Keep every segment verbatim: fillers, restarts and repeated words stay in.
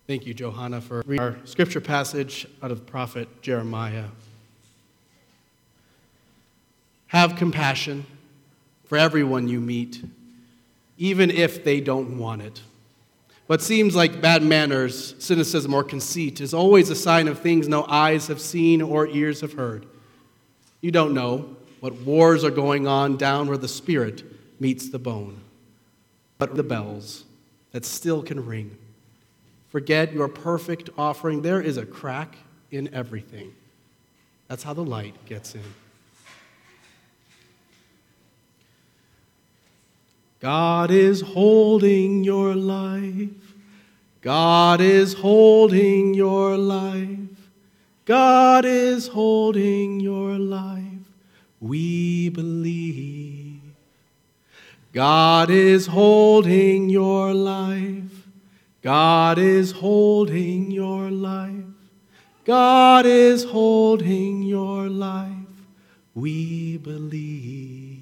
Thank you, Johanna, for reading our scripture passage out of the prophet Jeremiah. Have compassion for everyone you meet, even if they don't want it. What seems like bad manners, cynicism, or conceit is always a sign of things no eyes have seen or ears have heard. You don't know what wars are going on down where the spirit meets the bone, but the bells that still can ring. Forget your perfect offering. There is a crack in everything. That's how the light gets in. God is holding your life. God is holding your life. God is holding your life. We believe. God is holding your life. God is holding your life. God is holding your life. We believe.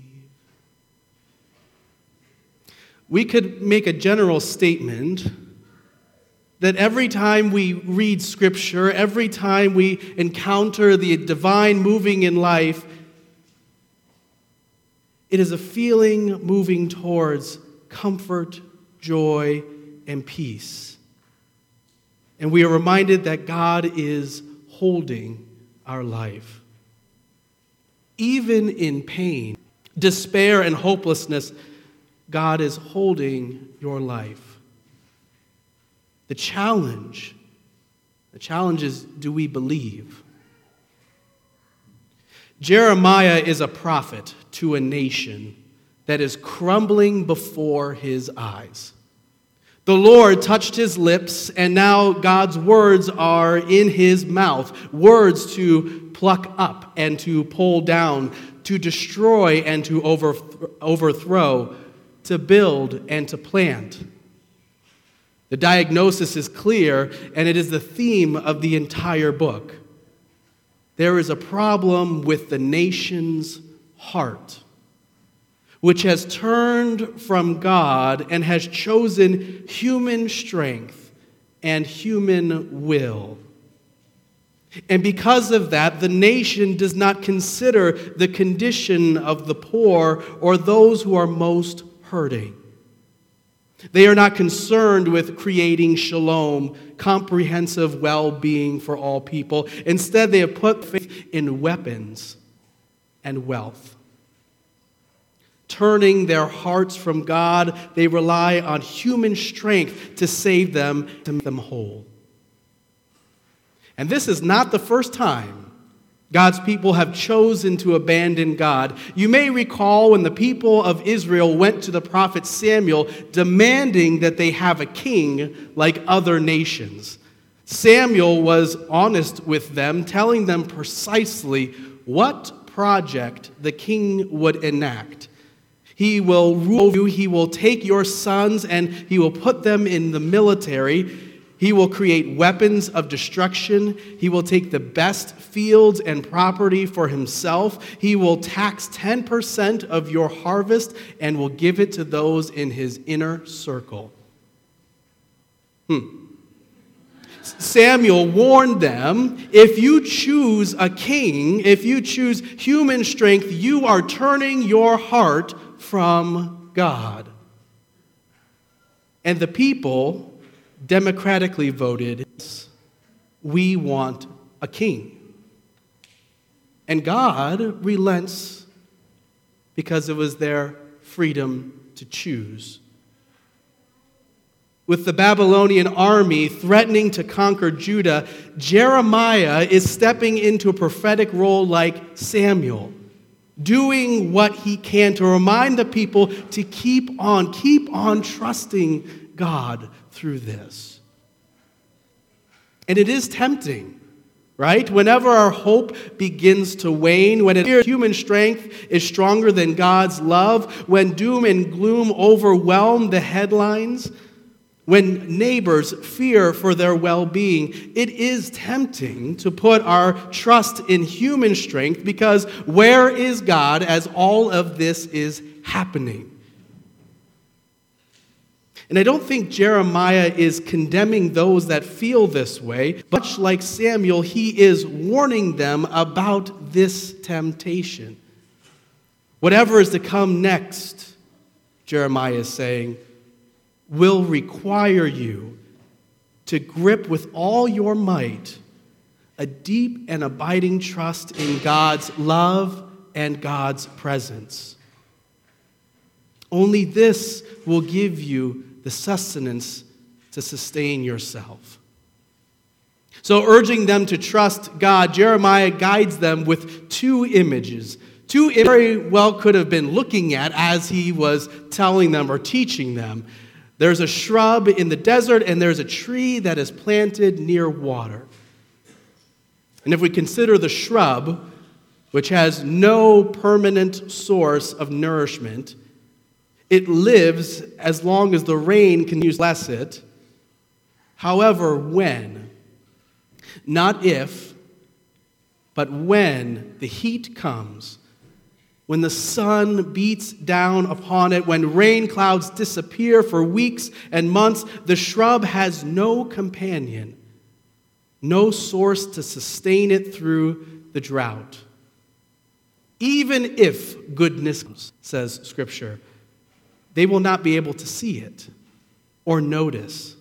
We could make a general statement that every time we read Scripture, every time we encounter the divine moving in life, it is a feeling moving towards comfort, joy, and peace. And we are reminded that God is holding our life. Even in pain, despair, and hopelessness, God is holding your life. The challenge, the challenge is, do we believe? Jeremiah is a prophet to a nation that is crumbling before his eyes. The Lord touched his lips, and now God's words are in his mouth. Words to pluck up and to pull down, to destroy and to overthrow, to build and to plant. The diagnosis is clear, and it is the theme of the entire book. There is a problem with the nation's heart, which has turned from God and has chosen human strength and human will. And because of that, the nation does not consider the condition of the poor or those who are most hurting. They are not concerned with creating shalom, comprehensive well-being for all people. Instead, they have put faith in weapons and wealth. Turning their hearts from God, they rely on human strength to save them, to make them whole. And this is not the first time God's people have chosen to abandon God. You may recall when the people of Israel went to the prophet Samuel demanding that they have a king like other nations. Samuel was honest with them, telling them precisely what project the king would enact. He will rule you, he will take your sons, and he will put them in the military. He will create weapons of destruction. He will take the best fields and property for himself. He will tax ten percent of your harvest and will give it to those in his inner circle. Hmm. Samuel warned them, if you choose a king, if you choose human strength, you are turning your heart from God. And the people democratically voted, we want a king. And God relents because it was their freedom to choose. With the Babylonian army threatening to conquer Judah, Jeremiah is stepping into a prophetic role like Samuel, doing what he can to remind the people to keep on, keep on trusting God through this. And it is tempting, right? Whenever our hope begins to wane, when human strength is stronger than God's love, when doom and gloom overwhelm the headlines, when neighbors fear for their well-being, it is tempting to put our trust in human strength, because where is God as all of this is happening? And I don't think Jeremiah is condemning those that feel this way. Much like Samuel, he is warning them about this temptation. Whatever is to come next, Jeremiah is saying, will require you to grip with all your might a deep and abiding trust in God's love and God's presence. Only this will give you the sustenance to sustain yourself. So, urging them to trust God, Jeremiah guides them with two images. Two images very well could have been looking at as he was telling them or teaching them. There's a shrub in the desert, and there's a tree that is planted near water. And if we consider the shrub, which has no permanent source of nourishment, it lives as long as the rain can bless it. However, when, not if, but when the heat comes, when the sun beats down upon it, when rain clouds disappear for weeks and months, the shrub has no companion, no source to sustain it through the drought. Even if goodness comes, says Scripture, they will not be able to see it or notice.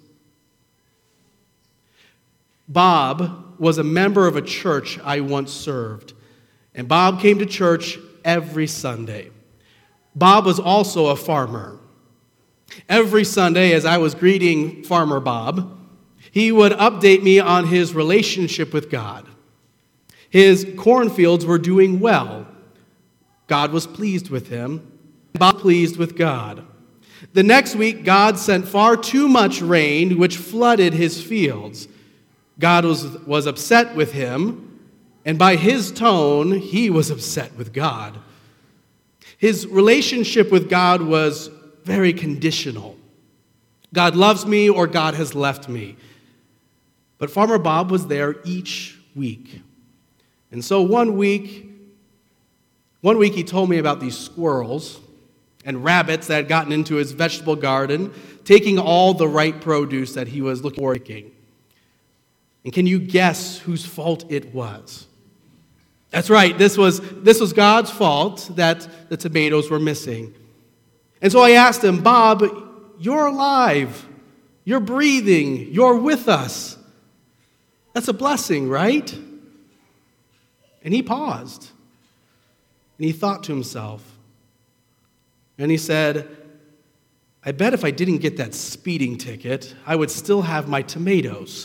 Bob was a member of a church I once served, and Bob came to church every Sunday. Bob was also a farmer. Every Sunday, as I was greeting Farmer Bob, he would update me on his relationship with God. His cornfields were doing well. God was pleased with him. Bob pleased with God. The next week, God sent far too much rain, which flooded his fields. God was, was upset with him, and by his tone, he was upset with God. His relationship with God was very conditional. God loves me or God has left me. But Farmer Bob was there each week. And so one week, one week he told me about these squirrels and rabbits that had gotten into his vegetable garden, taking all the ripe produce that he was looking for. And can you guess whose fault it was? That's right, this was, this was God's fault that the tomatoes were missing. And so I asked him, Bob, you're alive, you're breathing, you're with us. That's a blessing, right? And he paused, and he thought to himself, and he said, I bet if I didn't get that speeding ticket, I would still have my tomatoes.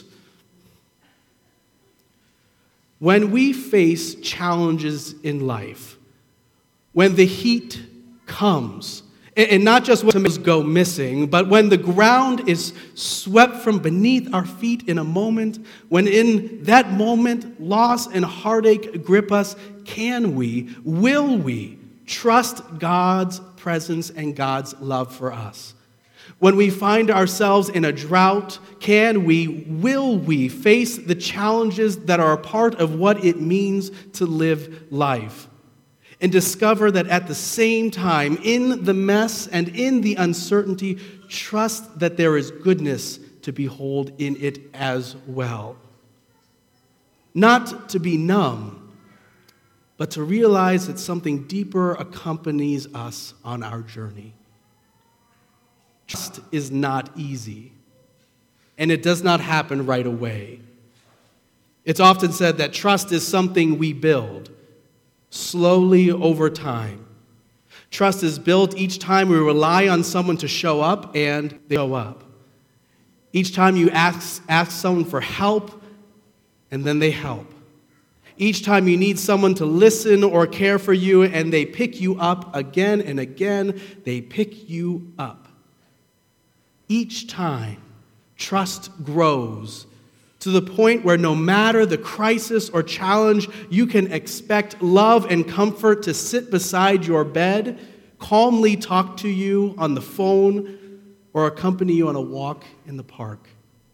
When we face challenges in life, when the heat comes, and not just when tomatoes go missing, but when the ground is swept from beneath our feet in a moment, when in that moment loss and heartache grip us, can we, will we trust God's presence and God's love for us? When we find ourselves in a drought, can we, will we face the challenges that are a part of what it means to live life? And discover that at the same time, in the mess and in the uncertainty, trust that there is goodness to behold in it as well. Not to be numb, but to realize that something deeper accompanies us on our journey. Trust is not easy, and it does not happen right away. It's often said that trust is something we build slowly over time. Trust is built each time we rely on someone to show up, and they show up. Each time you ask, ask someone for help, and then they help. Each time you need someone to listen or care for you, and they pick you up again and again, they pick you up. Each time, trust grows to the point where no matter the crisis or challenge, you can expect love and comfort to sit beside your bed, calmly talk to you on the phone, or accompany you on a walk in the park.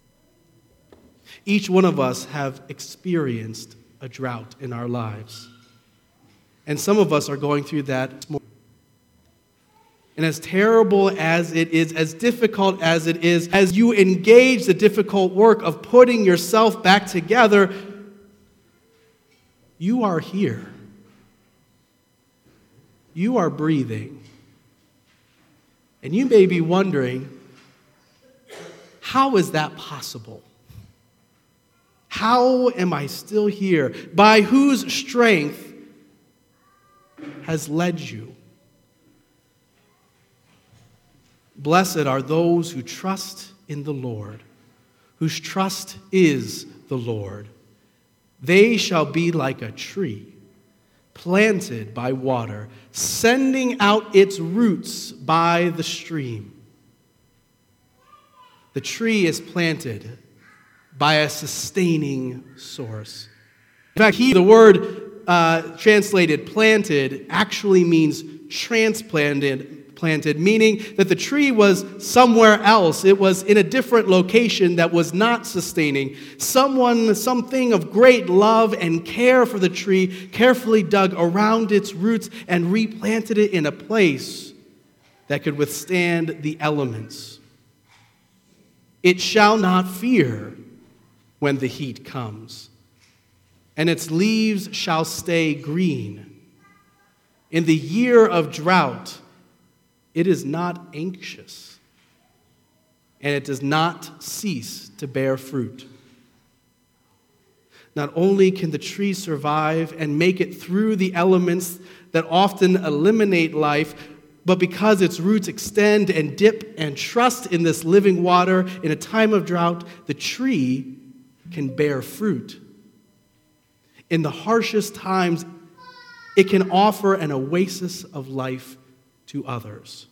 Each one of us have experienced a drought in our lives. And some of us are going through that. And as terrible as it is, as difficult as it is, as you engage the difficult work of putting yourself back together, you are here. You are breathing. And you may be wondering, how is that possible? How am I still here? By whose strength has led you? Blessed are those who trust in the Lord, whose trust is the Lord. They shall be like a tree planted by water, sending out its roots by the stream. The tree is planted by a sustaining source. In fact, he, the word uh, translated planted actually means transplanted, planted, meaning that the tree was somewhere else. It was in a different location that was not sustaining. Someone, something of great love and care for the tree carefully dug around its roots and replanted it in a place that could withstand the elements. It shall not fear when the heat comes, and its leaves shall stay green. In the year of drought, it is not anxious, and it does not cease to bear fruit. Not only can the tree survive and make it through the elements that often eliminate life, but because its roots extend and dip and trust in this living water in a time of drought, the tree can bear fruit. In the harshest times, it can offer an oasis of life to others.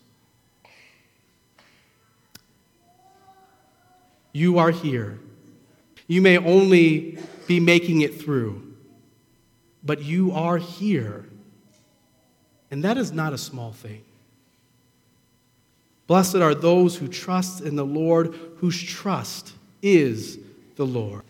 You are here. You may only be making it through, but you are here. And that is not a small thing. Blessed are those who trust in the Lord, whose trust is the Lord.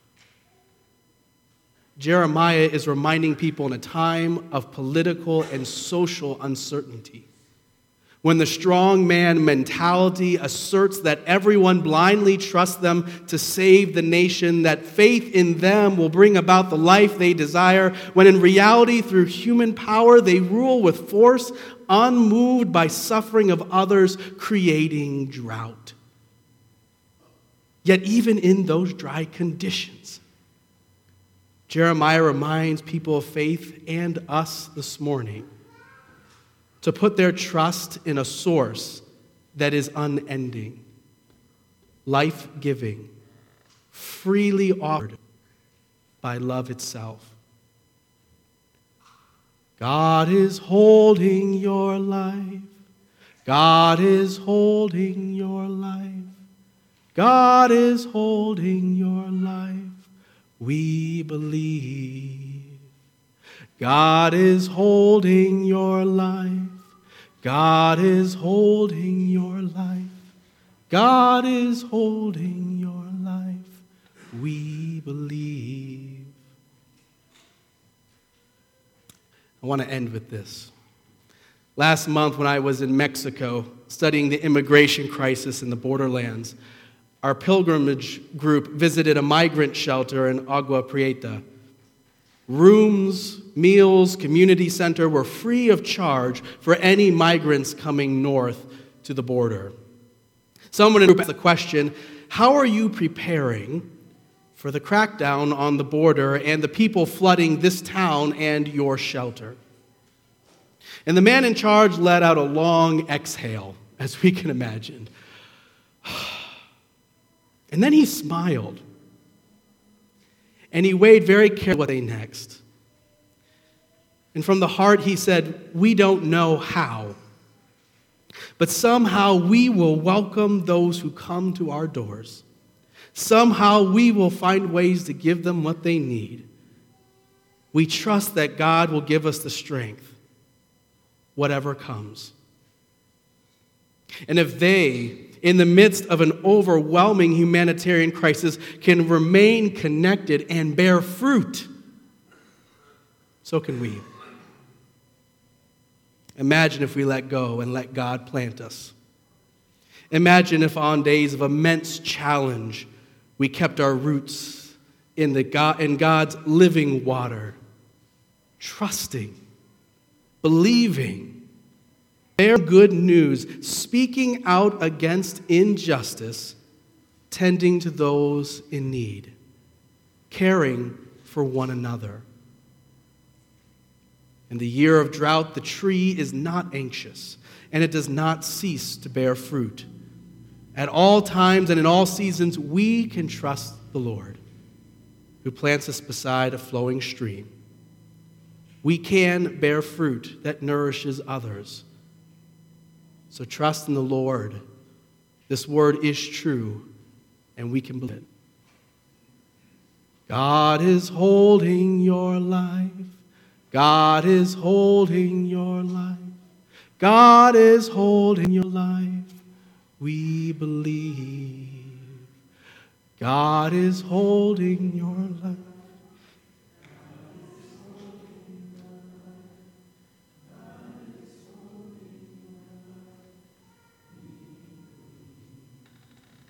Jeremiah is reminding people in a time of political and social uncertainty, when the strong man mentality asserts that everyone blindly trusts them to save the nation, that faith in them will bring about the life they desire, when in reality, through human power, they rule with force, unmoved by suffering of others, creating drought. Yet even in those dry conditions, Jeremiah reminds people of faith and us this morning to put their trust in a source that is unending, life-giving, freely offered by love itself. God is holding your life. God is holding your life. God is holding your life. We believe. God is holding your life. God is holding your life. God is holding your life. We believe. I want to end with this. Last month when I was in Mexico studying the immigration crisis in the borderlands, our pilgrimage group visited a migrant shelter in Agua Prieta. Rooms, meals, community center were free of charge for any migrants coming north to the border. Someone in the group asked the question, how are you preparing for the crackdown on the border and the people flooding this town and your shelter? And the man in charge let out a long exhale, as we can imagine. And then he smiled. And he weighed very carefully what they next. And from the heart he said, we don't know how, but somehow we will welcome those who come to our doors. Somehow we will find ways to give them what they need. We trust that God will give us the strength, whatever comes. And if they, in the midst of an overwhelming humanitarian crisis, can remain connected and bear fruit, so can we. Imagine if we let go and let God plant us. Imagine if on days of immense challenge we kept our roots in, the God, in God's living water, trusting, believing, bearing good news, speaking out against injustice, tending to those in need, caring for one another. In the year of drought, the tree is not anxious, and it does not cease to bear fruit. At all times and in all seasons, we can trust the Lord, who plants us beside a flowing stream. We can bear fruit that nourishes others. So trust in the Lord. This word is true, and we can believe it. God is holding your life. God is holding your life. God is holding your life. We believe. God is holding your life.